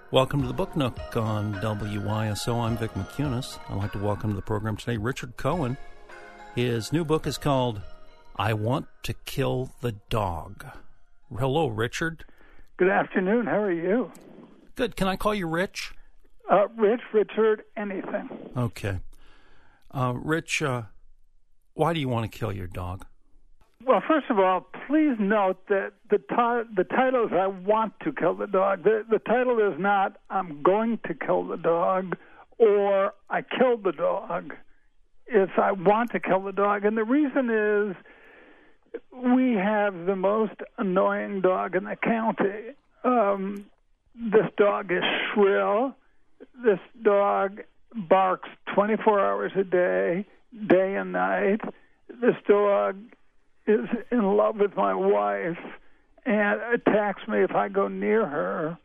Welcome to the Book Nook on WYSO. I'm Vic McCunis. I'd like to welcome to the program today Richard Cohen. His new book is called I Want to Kill the Dog. Hello, Richard. Good afternoon. How are you? Good. Can I call you Rich? Rich, Richard, anything. Okay. Rich, why do you want to kill your dog? Well, first of all, please note that the title is I want to kill the dog. The title is not I'm going to kill the dog or I killed the dog. It's I want to kill the dog. And the reason is we have the most annoying dog in the county. This dog is shrill. This dog barks 24 hours a day, day and night. This dog is in love with my wife and attacks me if I go near her.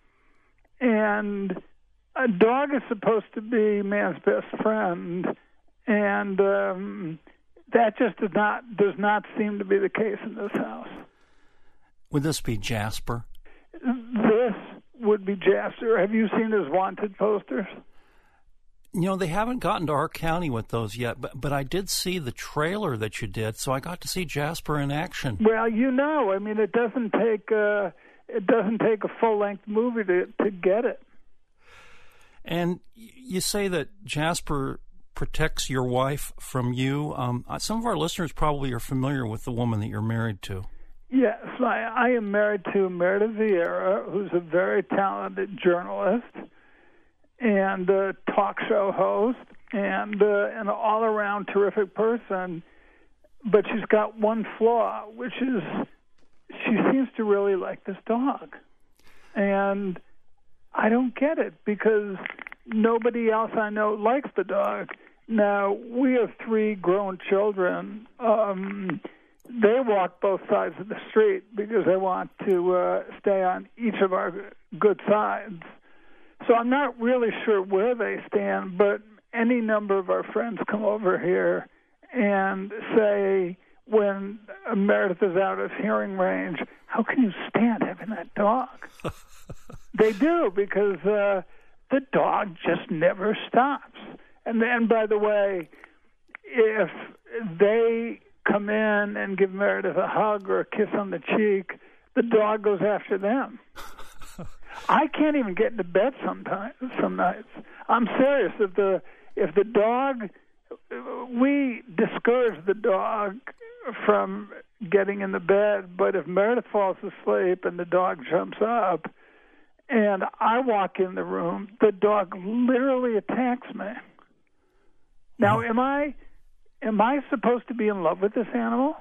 And a dog is supposed to be man's best friend, and that just does not seem to be the case in this house. Would this be Jasper? This would be Jasper. Have you seen his wanted posters? You know, they haven't gotten to our county with those yet, but I did see the trailer that you did, so I got to see Jasper in action. Well, I mean, it doesn't take a full-length movie to get it. And you say that Jasper protects your wife from you. Some of our listeners probably are familiar with the woman that you're married to. Yes, I am married to Meredith Vieira, who's a very talented journalist and a talk show host and an all-around terrific person. But she's got one flaw, which is she seems to really like this dog. And I don't get it because nobody else I know likes the dog. Now, we have 3 grown children. They walk both sides of the street because they want to stay on each of our good sides. So I'm not really sure where they stand, but any number of our friends come over here and say, when Meredith is out of hearing range, how can you stand having that dog? They do, because the dog just never stops. And then, by the way, if they come in and give Meredith a hug or a kiss on the cheek, the dog goes after them. I can't even get into bed some nights. I'm serious. If the dog, we discourage the dog from getting in the bed, but if Meredith falls asleep and the dog jumps up and I walk in the room, the dog literally attacks me. Now, am I supposed to be in love with this animal?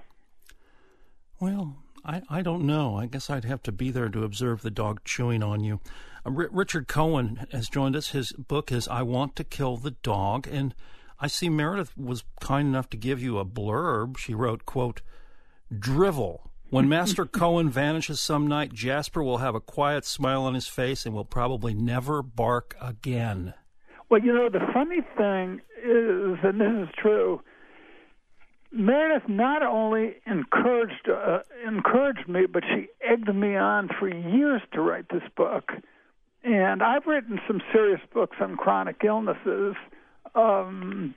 Well, I don't know. I guess I'd have to be there to observe the dog chewing on you. Richard Cohen has joined us. His book is I Want to Kill the Dog, and I see Meredith was kind enough to give you a blurb. She wrote, quote, drivel. When Master Cohen vanishes some night, Jasper will have a quiet smile on his face and will probably never bark again. Well, the funny thing is, and this is true, Meredith not only encouraged me, but she egged me on for years to write this book. And I've written some serious books on chronic illnesses. And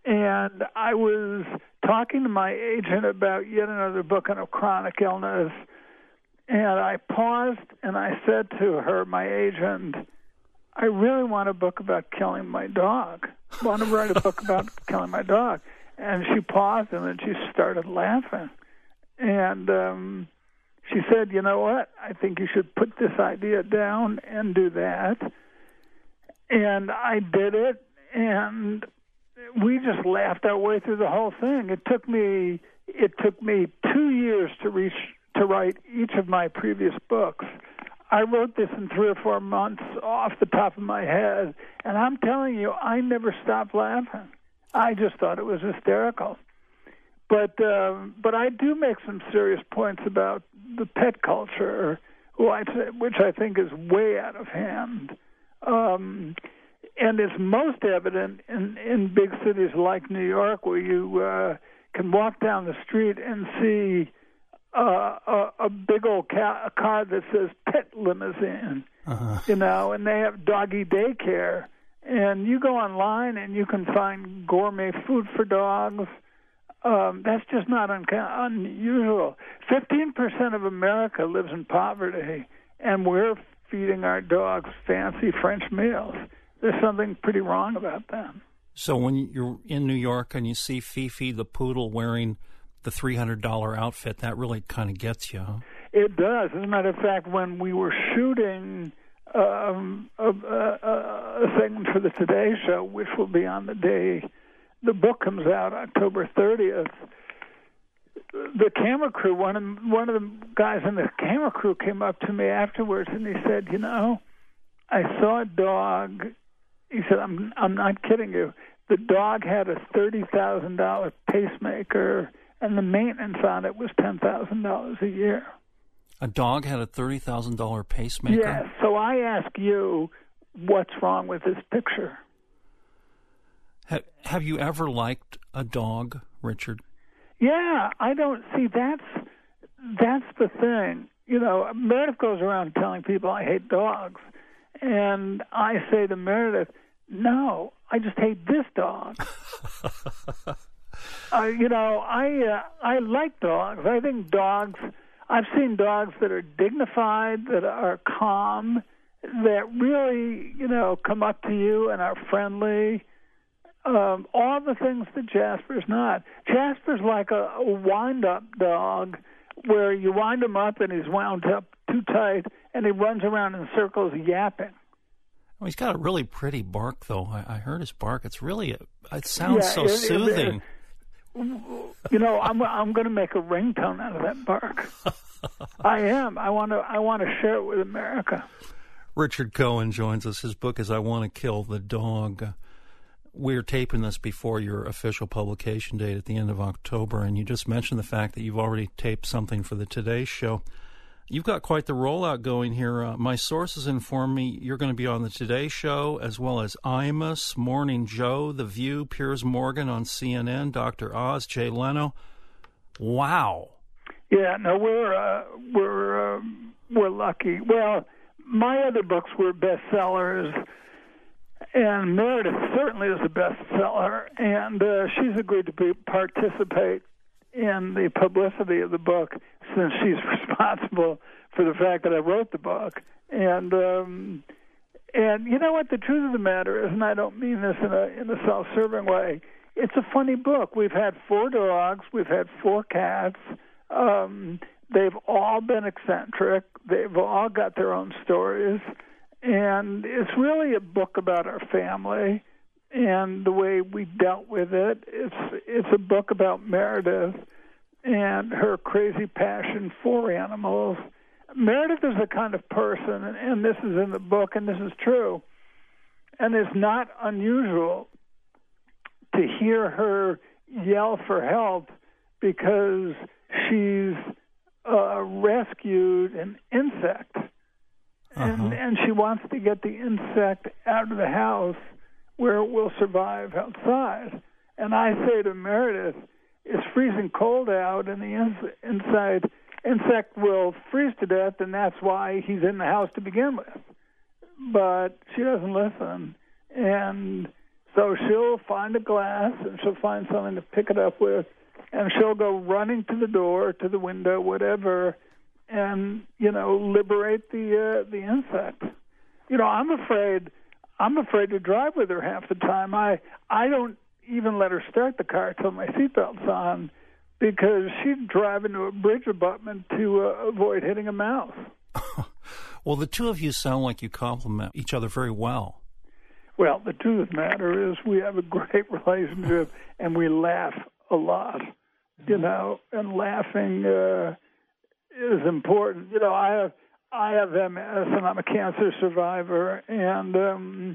I was talking to my agent about yet another book on a chronic illness. And I paused and I said to her, my agent, I really want a book about killing my dog. I want to write a book about killing my dog. And she paused and then she started laughing. And she said, you know what? I think you should put this idea down and do that. And I did it, and we just laughed our way through the whole thing. It took me 2 years to write each of my previous books. I wrote this in 3 or 4 months off the top of my head, and I'm telling you, I never stopped laughing. I just thought it was hysterical. But I do make some serious points about the pet culture, which I think is way out of hand. And it's most evident in big cities like New York, where you can walk down the street and see a big old car that says pet limousine, and they have doggy daycare. And you go online and you can find gourmet food for dogs. That's just not unusual. 15% of America lives in poverty, and we're feeding our dogs fancy French meals. There's something pretty wrong about that. So when you're in New York and you see Fifi the poodle wearing the $300 outfit, that really kind of gets you, huh? It does. As a matter of fact, when we were shooting a segment for the Today Show, which will be on the day the book comes out, October 30th, the camera crew, one of the guys in the camera crew came up to me afterwards and he said, I saw a dog. He said, I'm not kidding you. The dog had a $30,000 pacemaker, and the maintenance on it was $10,000 a year. A dog had a $30,000 pacemaker? Yes. So I ask you, what's wrong with this picture? Have you ever liked a dog, Richard? Yeah, I don't see. That's the thing. Meredith goes around telling people I hate dogs, and I say to Meredith, no, I just hate this dog. I like dogs. I think dogs. I've seen dogs that are dignified, that are calm, that really, come up to you and are friendly. All the things that Jasper's not. Jasper's like a wind-up dog where you wind him up and he's wound up too tight and he runs around in circles yapping. Well, he's got a really pretty bark, though. I heard his bark. It's really, it sounds so soothing. I'm going to make a ringtone out of that bark. I am. I want to share it with America. Richard Cohen joins us. His book is I Want to Kill the Dog. We're taping this before your official publication date at the end of October, and you just mentioned the fact that you've already taped something for the Today Show. You've got quite the rollout going here. My sources inform me you're going to be on the Today Show, as well as Imus, Morning Joe, The View, Piers Morgan on CNN, Dr. Oz, Jay Leno. Wow. Yeah, no, we're lucky. Well, my other books were bestsellers, and Meredith certainly is a bestseller, and she's agreed to participate in the publicity of the book since she's responsible for the fact that I wrote the book. And you know what? The truth of the matter is, and I don't mean this in a self-serving way, it's a funny book. We've had 4 dogs. We've had 4 cats. They've all been eccentric. They've all got their own stories. And it's really a book about our family and the way we dealt with it. It's a book about Meredith and her crazy passion for animals. Meredith is the kind of person, and this is in the book, and this is true, and it's not unusual to hear her yell for help because she's rescued an insect. And she wants to get the insect out of the house where it will survive outside. And I say to Meredith, it's freezing cold out, and the insect will freeze to death, and that's why he's in the house to begin with. But she doesn't listen. And so she'll find a glass, and she'll find something to pick it up with, and she'll go running to the door, to the window, whatever, and liberate the insect. I'm afraid to drive with her half the time. I don't even let her start the car till my seatbelt's on because she'd drive into a bridge abutment to avoid hitting a mouse. Well, the two of you sound like you complement each other very well. Well, the truth of the matter is we have a great relationship and we laugh a lot, and laughing is important. I have MS and I'm a cancer survivor, and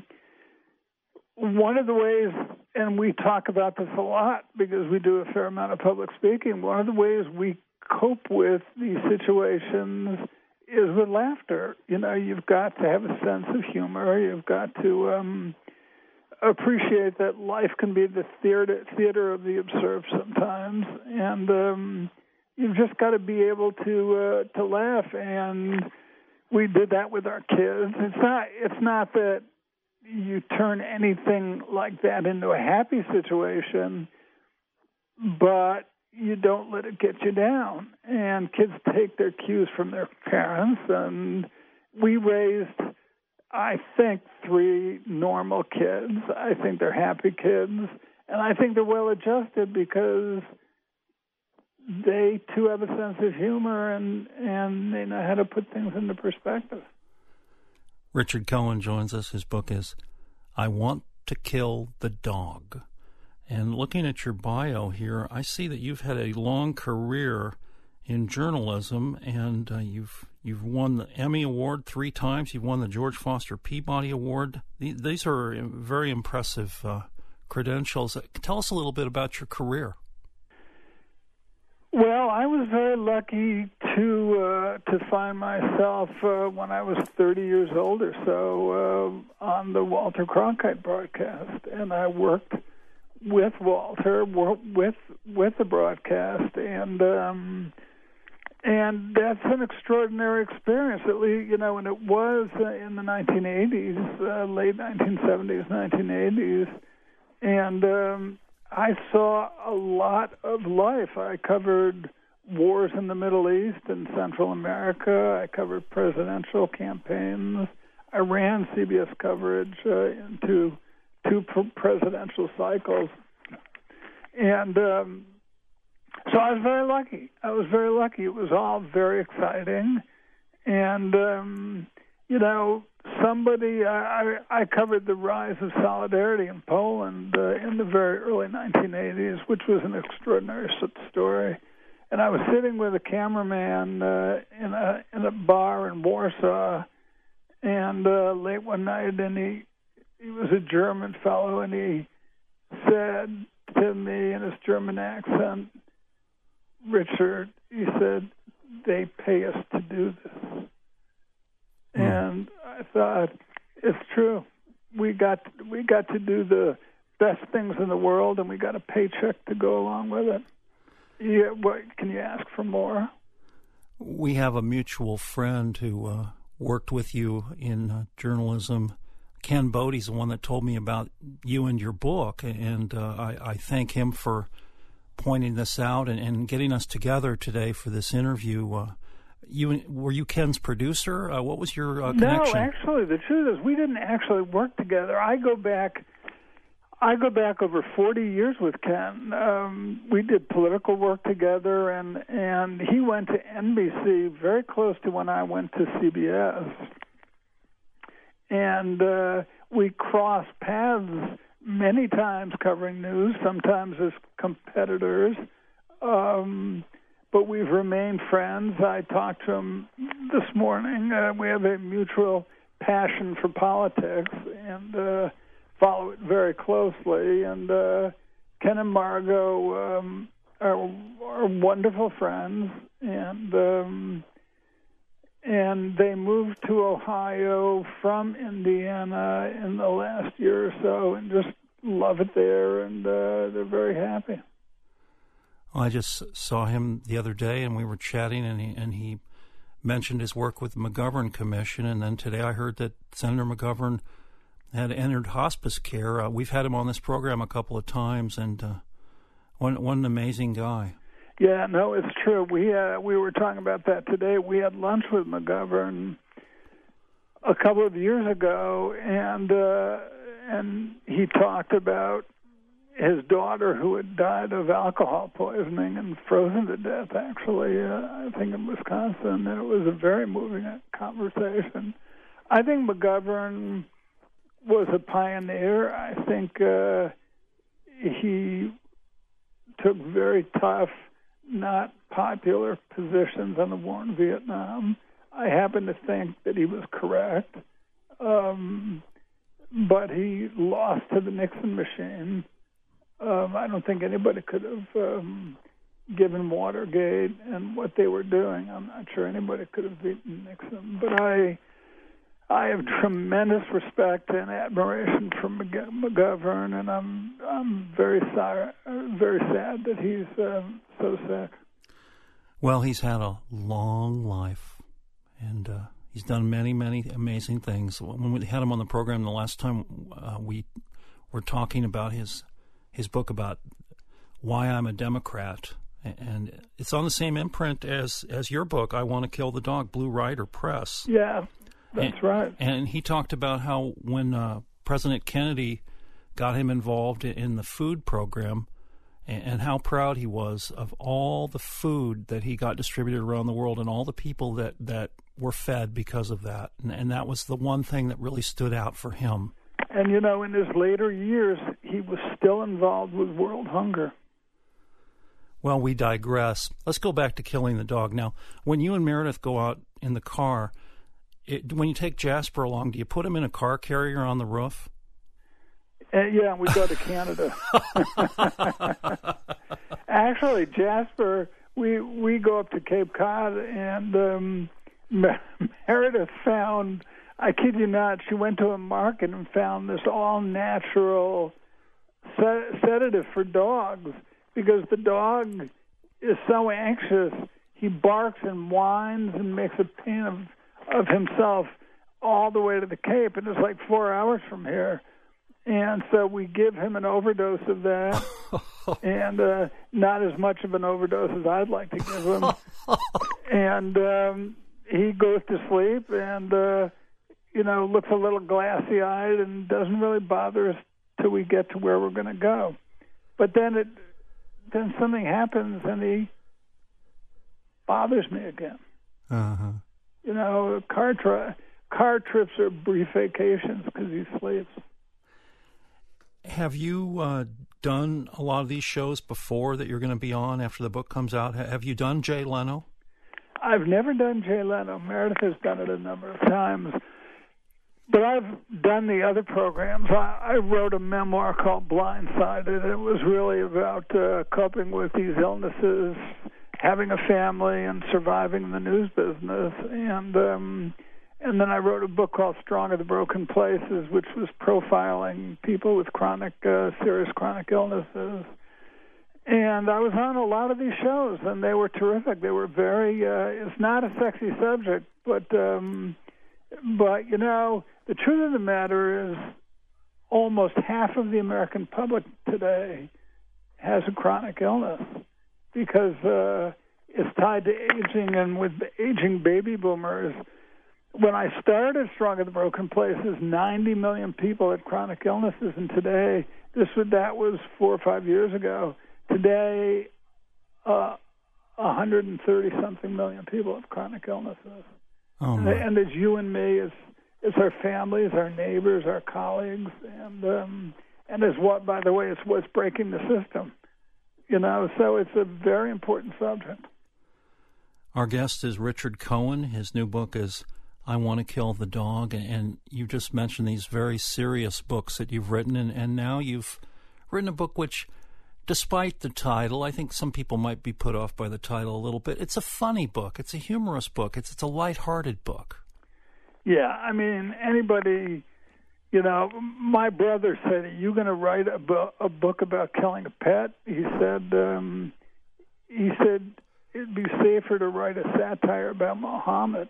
one of the ways, and we talk about this a lot because we do a fair amount of public speaking, one of the ways we cope with these situations is with laughter. You've got to have a sense of humor. You've got to appreciate that life can be the theater of the absurd sometimes, and you've just got to be able to laugh, and we did that with our kids. It's not that you turn anything like that into a happy situation, but you don't let it get you down. And kids take their cues from their parents, and we raised, I think, 3 normal kids. I think they're happy kids, and I think they're well-adjusted because they, too, have a sense of humor, and they know how to put things into perspective. Richard Cohen joins us. His book is I Want to Kill the Dog. And looking at your bio here, I see that you've had a long career in journalism, and you've won the Emmy Award 3 times. You've won the George Foster Peabody Award. These are very impressive credentials. Tell us a little bit about your career. Well, I was very lucky to find myself when I was 30 years old or so on the Walter Cronkite broadcast, and I worked with Walter, with the broadcast, and that's an extraordinary experience. At least, and it was in the 1980s, late 1970s, 1980s, and I saw a lot of life. I covered wars in the Middle East and Central America. I covered presidential campaigns. I ran CBS coverage into 2 presidential cycles. And so I was very lucky. It was all very exciting. And, I covered the rise of Solidarity in Poland in the very early 1980s, which was an extraordinary story. And I was sitting with a cameraman in a bar in Warsaw, and late one night, and he was a German fellow, and he said to me in his German accent, "Richard," he said, "they pay us to do this." And I thought, it's true. We got to do the best things in the world, and we got a paycheck to go along with it. What can you ask for more? We have a mutual friend who worked with you in journalism. Ken Bodie's the one that told me about you and your book, and I thank him for pointing this out and getting us together today for this interview. Were you Ken's producer? What was your connection? No, actually, the truth is we didn't actually work together. I go back over 40 years with Ken. We did political work together, and he went to NBC very close to when I went to CBS. And we crossed paths many times covering news, sometimes as competitors. But we've remained friends. I talked to him this morning. We have a mutual passion for politics and follow it very closely. And Ken and Margot are wonderful friends, and they moved to Ohio from Indiana in the last year or so, and just love it there, and they're very happy. I just saw him the other day, and we were chatting, and he mentioned his work with the McGovern Commission, and then today I heard that Senator McGovern had entered hospice care. We've had him on this program a couple of times, and what an amazing guy. Yeah, no, it's true. We were talking about that today. We had lunch with McGovern a couple of years ago, and he talked about his daughter who had died of alcohol poisoning and frozen to death, actually, I think in Wisconsin. And it was a very moving conversation. I think McGovern was a pioneer. I think he took very tough, not popular positions on the war in Vietnam. I happen to think that he was correct. But he lost to the Nixon machine. I don't think anybody could have given Watergate and what they were doing. I'm not sure anybody could have beaten Nixon. But I have tremendous respect and admiration for McGovern, and I'm very sad that he's so sick. Well, he's had a long life, and he's done many, many amazing things. When we had him on the program the last time, we were talking about his book about why I'm a Democrat, and it's on the same imprint as your book, I Want to Kill the Dog, Blue Rider Press. Yeah, that's right. And he talked about how when President Kennedy got him involved in the food program, and how proud he was of all the food that he got distributed around the world and all the people that were fed because of that. And that was the one thing that really stood out for him. And, you know, in his later years, he was still involved with world hunger. Well, we digress. Let's go back to killing the dog. Now, when you and Meredith go out in the car, when you take Jasper along, do you put him in a car carrier on the roof? Yeah, we go to Canada. Actually, Jasper, we go up to Cape Cod, and Meredith found, I kid you not, she went to a market and found this all-natural sedative for dogs, because the dog is so anxious, he barks and whines and makes a pain of himself all the way to the Cape, and it's like 4 hours from here. And so we give him an overdose of that, and not as much of an overdose as I'd like to give him. And he goes to sleep and, looks a little glassy-eyed and doesn't really bother us till we get to where we're going to go. But then something happens and he bothers me again. Uh-huh. You know, car trips are brief vacations because he sleeps. Have you done a lot of these shows before that you're going to be on after the book comes out? Have you done Jay Leno? I've never done Jay Leno. Meredith has done it a number of times. But I've done the other programs. I wrote a memoir called Blindsided. It was really about coping with these illnesses, having a family, and surviving the news business. And then I wrote a book called Strong of the Broken Places, which was profiling people with serious chronic illnesses. And I was on a lot of these shows, and they were terrific. They were very, it's not a sexy subject, but you know, the truth of the matter is almost half of the American public today has a chronic illness because it's tied to aging, and with aging baby boomers, when I started Strong of the Broken Places, 90 million people had chronic illnesses, and today, that was 4 or 5 years ago. Today, 130-something million people have chronic illnesses. Oh, my. And it's you and me, it's our families, our neighbors, our colleagues, and it's what, by the way, it's what's breaking the system. You know, so it's a very important subject. Our guest is Richard Cohen. His new book is I Want to Kill the Dog, and you just mentioned these very serious books that you've written, and now you've written a book which, despite the title, I think some people might be put off by the title a little bit. It's a funny book. It's a humorous book. It's a lighthearted book. Yeah, I mean, anybody, you know, my brother said, "Are you going to write a book about killing a pet?" He said it'd be safer to write a satire about Muhammad.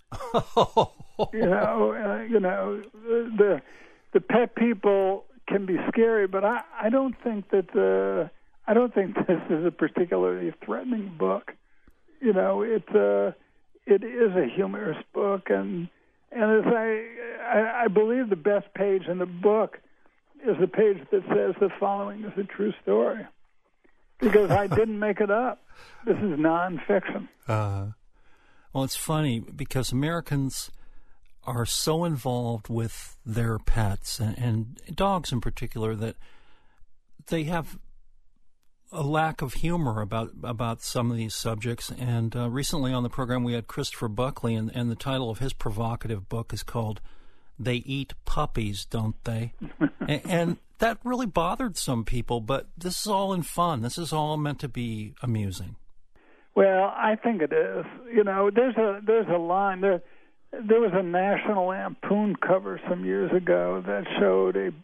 The pet people can be scary, but I don't think that I don't think this is a particularly threatening book. You know, it is a humorous book, and as I believe the best page in the book is the page that says the following is a true story, because I didn't make it up. This is nonfiction. Well, it's funny because Americans are so involved with their pets and dogs in particular that they have a lack of humor about some of these subjects. And recently on the program we had Christopher Buckley, and the title of his provocative book is called They Eat Puppies, Don't They? and that really bothered some people, but this is all in fun. This is all meant to be amusing. Well, I think it is. You know, there's a line there was a National Lampoon cover some years ago that showed a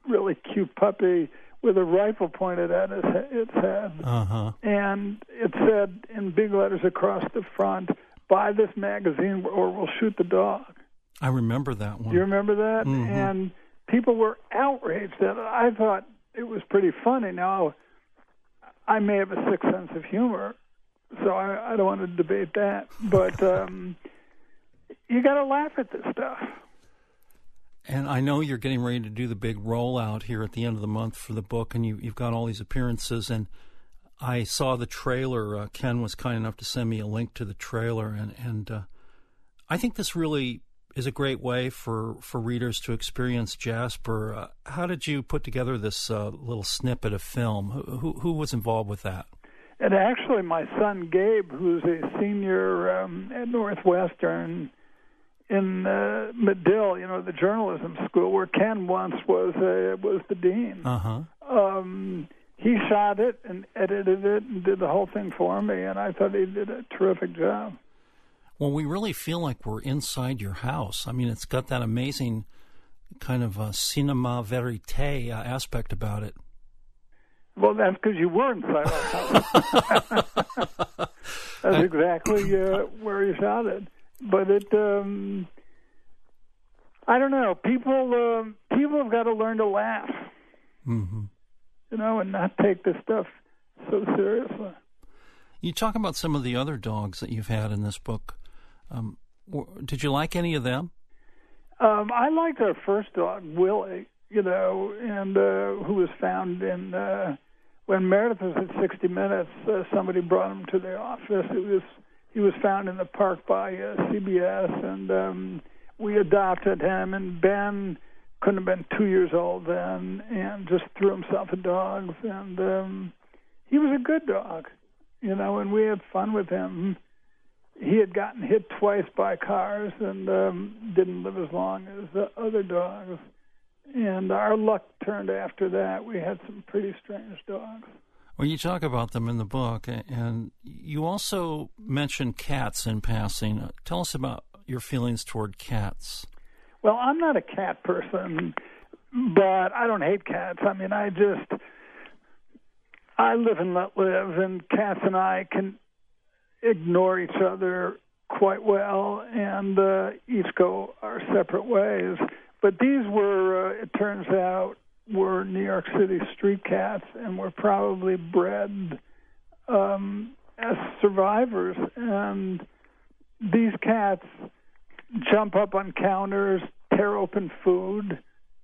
really cute puppy with a rifle pointed at its head. Uh-huh. And it said in big letters across the front, "Buy this magazine or we'll shoot the dog." I remember that one. Do you remember that? Mm-hmm. And people were outraged at it. I thought it was pretty funny. Now, I may have a sick sense of humor, so I don't want to debate that. But you got to laugh at this stuff. And I know you're getting ready to do the big rollout here at the end of the month for the book, and you've got all these appearances. And I saw the trailer. Ken was kind enough to send me a link to the trailer, and I think this really is a great way for readers to experience Jasper. How did you put together this little snippet of film? Who was involved with that? And actually, my son Gabe, who's a senior at Northwestern in Medill, the journalism school where Ken once was the dean. Uh-huh. He shot it and edited it and did the whole thing for me, and I thought he did a terrific job. Well, we really feel like we're inside your house. I mean, it's got that amazing kind of cinema verite aspect about it. Well, that's because you were inside our house. That's exactly where you shot it. But it, I don't know. People have got to learn to laugh, mm-hmm. And not take this stuff so seriously. You talk about some of the other dogs that you've had in this book. Did you like any of them? I liked our first dog, Willie, and who was found in when Meredith was at 60 Minutes. Somebody brought him to the office. He was found in the park by CBS, and we adopted him. And Ben couldn't have been 2 years old then, and just threw himself at dogs. And he was a good dog, and we had fun with him. He had gotten hit twice by cars and didn't live as long as the other dogs. And our luck turned after that. We had some pretty strange dogs. Well, you talk about them in the book, and you also mention cats in passing. Tell us about your feelings toward cats. Well, I'm not a cat person, but I don't hate cats. I mean, I live and let live, and cats and I can ignore each other quite well and each go our separate ways. But these were, it turns out, were New York City street cats and were probably bred as survivors. And these cats jump up on counters, tear open food.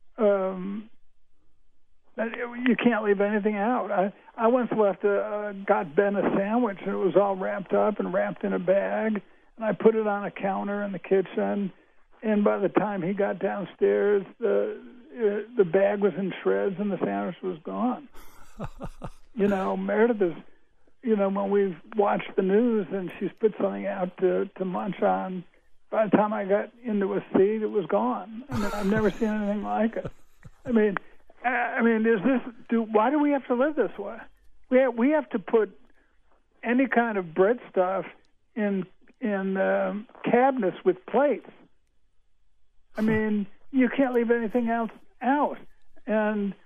You can't leave anything out. I once got Ben a sandwich, and it was all wrapped up and wrapped in a bag, and I put it on a counter in the kitchen, and by the time he got downstairs, the bag was in shreds and the sandwich was gone. Meredith is, when we've watched the news and she's put something out to munch on, by the time I got into a seat, it was gone. I mean, I've never seen anything like it. I mean, why do we have to live this way? We have to put any kind of bread stuff in cabinets with plates. I mean, you can't leave anything else out. And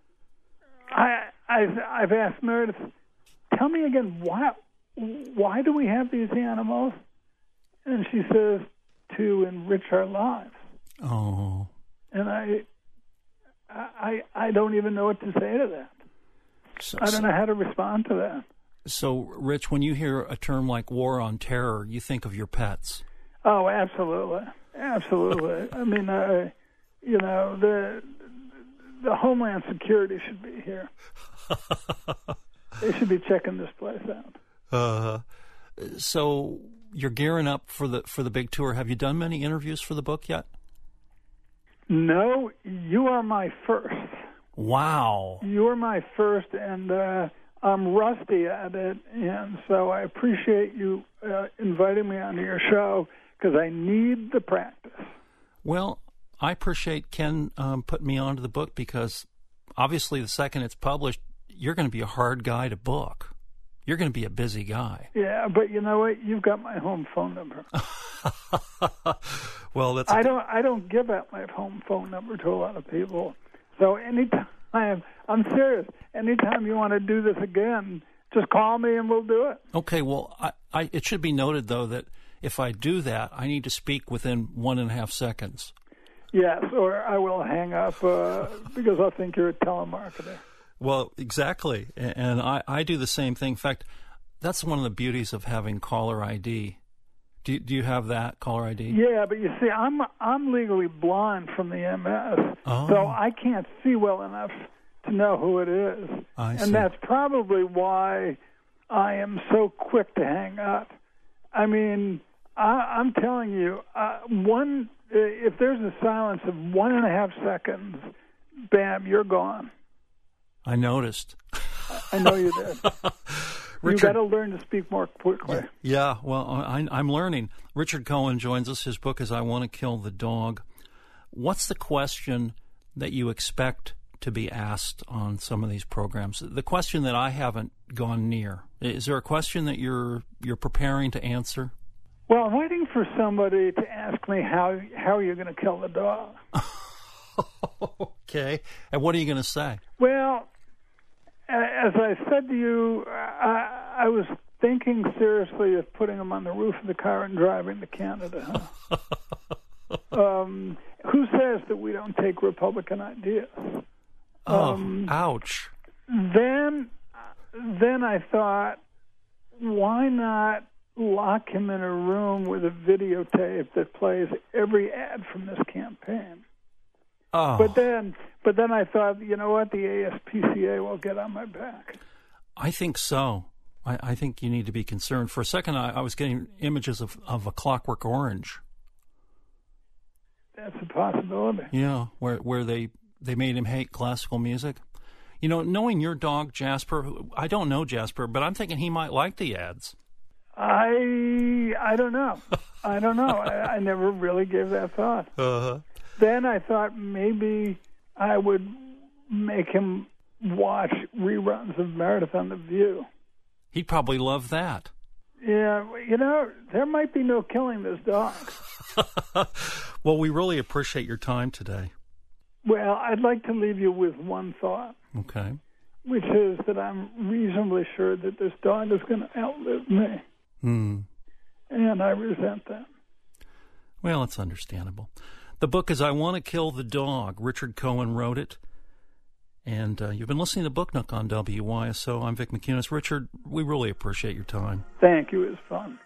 I've asked Meredith, tell me again, why do we have these animals? And she says, to enrich our lives. Oh. And I don't even know what to say to that. I don't know how to respond to that. So, Rich, when you hear a term like war on terror, you think of your pets. Oh, absolutely. Absolutely. I mean, the Homeland Security should be here. They should be checking this place out. So you're gearing up for the big tour. Have you done many interviews for the book yet? No, you are my first. Wow. You are my first, and I'm rusty at it, and so I appreciate you inviting me onto your show because I need the practice. Well, I appreciate Ken putting me onto the book because obviously the second it's published, you're going to be a hard guy to book. You're going to be a busy guy. Yeah, but you know what? You've got my home phone number. Well, that's. I don't give out my home phone number to a lot of people, So anytime, I'm serious, anytime you want to do this again, just call me and we'll do it. Okay, well, it should be noted, though, that if I do that, I need to speak within 1.5 seconds. Yes, or I will hang up because I'll think you're a telemarketer. Well, exactly, and I do the same thing. In fact, that's one of the beauties of having caller ID. Do you have that, caller ID? Yeah, but you see, I'm legally blind from the MS, Oh. so I can't see well enough to know who it is. I see. And that's probably why I am so quick to hang up. I mean, I'm telling you, if there's a silence of 1.5 seconds, bam, you're gone. I noticed. I know you did. Richard, you've got to learn to speak more quickly. Yeah, well, I'm learning. Richard Cohen joins us. His book is I Want to Kill the Dog. What's the question that you expect to be asked on some of these programs? The question that I haven't gone near. Is there a question that you're preparing to answer? Well, I'm waiting for somebody to ask me how are you going to kill the dog. Okay. And what are you going to say? Well, as I said to you, I was thinking seriously of putting him on the roof of the car and driving to Canada. Who says that we don't take Republican ideas? Ouch. Then I thought, why not lock him in a room with a videotape that plays every ad from this campaign? Oh. But then I thought, you know what? The ASPCA will get on my back. I think so. I think you need to be concerned. For a second, I was getting images of A Clockwork Orange. That's a possibility. Yeah, where they made him hate classical music. You know, knowing your dog, Jasper, I don't know Jasper, but I'm thinking he might like the ads. I don't know. I don't know. I never really gave that thought. Uh-huh. Then I thought maybe I would make him watch reruns of Meredith on The View. He'd probably love that. Yeah, you know, there might be no killing this dog. Well, we really appreciate your time today. Well, I'd like to leave you with one thought. Okay. Which is that I'm reasonably sure that this dog is going to outlive me. And I resent that. Well, it's understandable. The book is I Want to Kill the Dog. Richard Cohen wrote it. And you've been listening to Book Nook on WYSO. I'm Vic McInnes. Richard, we really appreciate your time. Thank you. It was fun.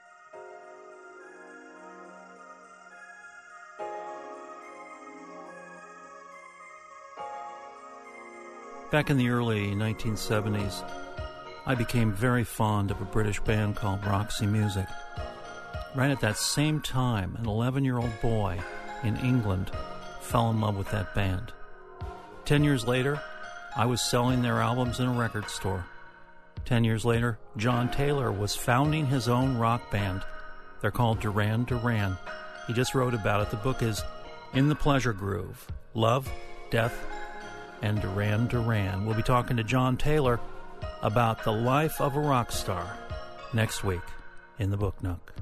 Back in the early 1970s, I became very fond of a British band called Roxy Music. Right at that same time, an 11-year-old boy in England fell in love with that band. 10 years later, I was selling their albums in a record store. 10 years later, John Taylor was founding his own rock band. They're called Duran Duran. He just wrote about it. The book is In the Pleasure Groove, Love, Death, and Duran Duran. We'll be talking to John Taylor about the life of a rock star next week in the Book Nook.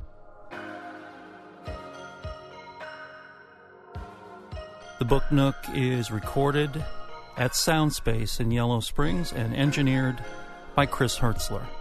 The Book Nook is recorded at Soundspace in Yellow Springs and engineered by Chris Hertzler.